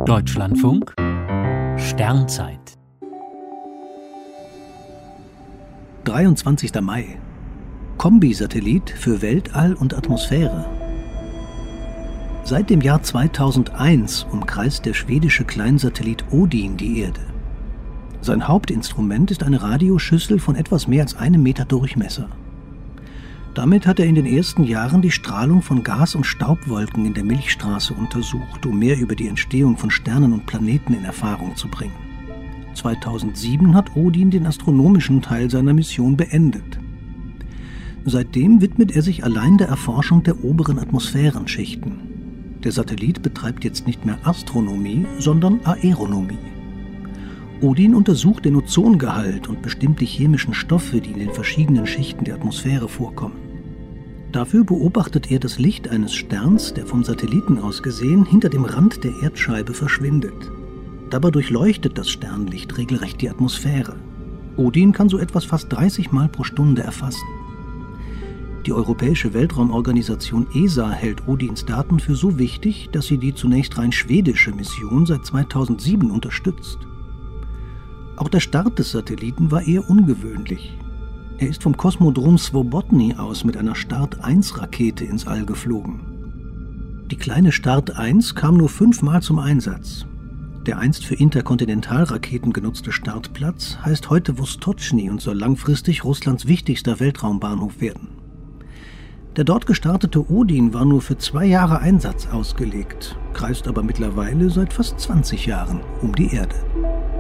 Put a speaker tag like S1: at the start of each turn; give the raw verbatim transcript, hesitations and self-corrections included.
S1: Deutschlandfunk Sternzeit
S2: dreiundzwanzigster Mai. Kombi-Satellit für Weltall und Atmosphäre. Seit dem Jahr zweitausendeins umkreist der schwedische Kleinsatellit Odin die Erde. Sein Hauptinstrument ist eine Radioschüssel von etwas mehr als einem Meter Durchmesser. Damit hat er in den ersten Jahren die Strahlung von Gas- und Staubwolken in der Milchstraße untersucht, um mehr über die Entstehung von Sternen und Planeten in Erfahrung zu bringen. zweitausendsieben hat Odin den astronomischen Teil seiner Mission beendet. Seitdem widmet er sich allein der Erforschung der oberen Atmosphärenschichten. Der Satellit betreibt jetzt nicht mehr Astronomie, sondern Aeronomie. Odin untersucht den Ozongehalt und bestimmt die chemischen Stoffe, die in den verschiedenen Schichten der Atmosphäre vorkommen. Dafür beobachtet er das Licht eines Sterns, der vom Satelliten aus gesehen hinter dem Rand der Erdscheibe verschwindet. Dabei durchleuchtet das Sternlicht regelrecht die Atmosphäre. Odin kann so etwas fast dreißig Mal pro Stunde erfassen. Die Europäische Weltraumorganisation E S A hält Odins Daten für so wichtig, dass sie die zunächst rein schwedische Mission seit zweitausendsieben unterstützt. Auch der Start des Satelliten war eher ungewöhnlich. Er ist vom Kosmodrom Swobodny aus mit einer Start eins Rakete ins All geflogen. Die kleine Start eins kam nur fünfmal zum Einsatz. Der einst für Interkontinentalraketen genutzte Startplatz heißt heute Vostochny und soll langfristig Russlands wichtigster Weltraumbahnhof werden. Der dort gestartete Odin war nur für zwei Jahre Einsatz ausgelegt, kreist aber mittlerweile seit fast zwanzig Jahren um die Erde.